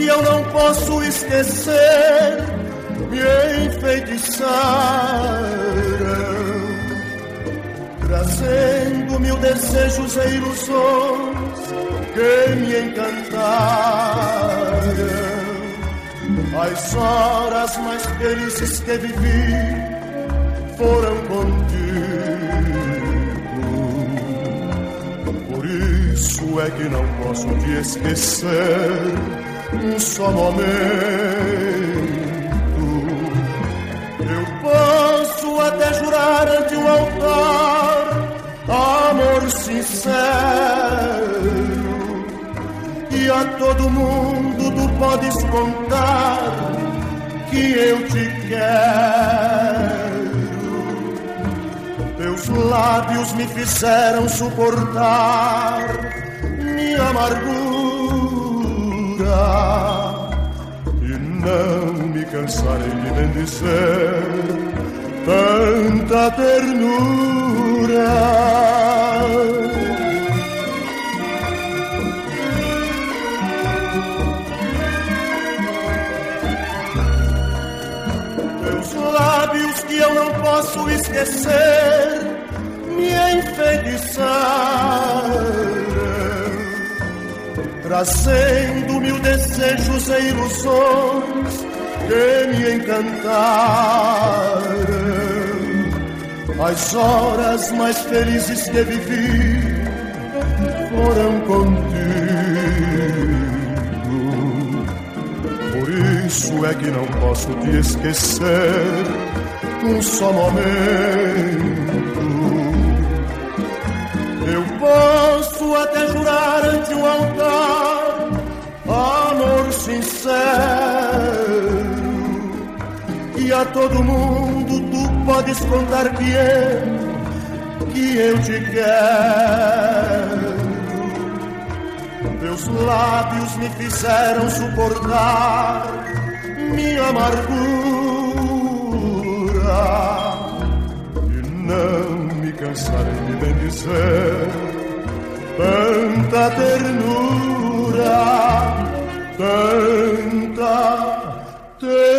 que eu não posso esquecer me enfeitiçaram, trazendo mil desejos e ilusões que me encantaram. As horas mais felizes que vivi foram contigo. Por isso é que não posso te esquecer um só momento. Eu posso até jurar ante o altar amor sincero, e a todo mundo tu podes contar que eu te quero. Teus lábios me fizeram suportar minha amargura e não me cansarei de bendizer tanta ternura. Lábios que eu não posso esquecer me enfeitiçaram, trazendo mil desejos e ilusões que me encantaram. As horas mais felizes que vivi foram contigo. Por isso é que não posso te esquecer um só momento. Eu posso até jurar ante o altar amor sincero, e a todo mundo tu podes contar que eu te quero. Teus lábios me fizeram suportar minha amargura e não me cansarei de bendizer tanta ternura, tanta ternura.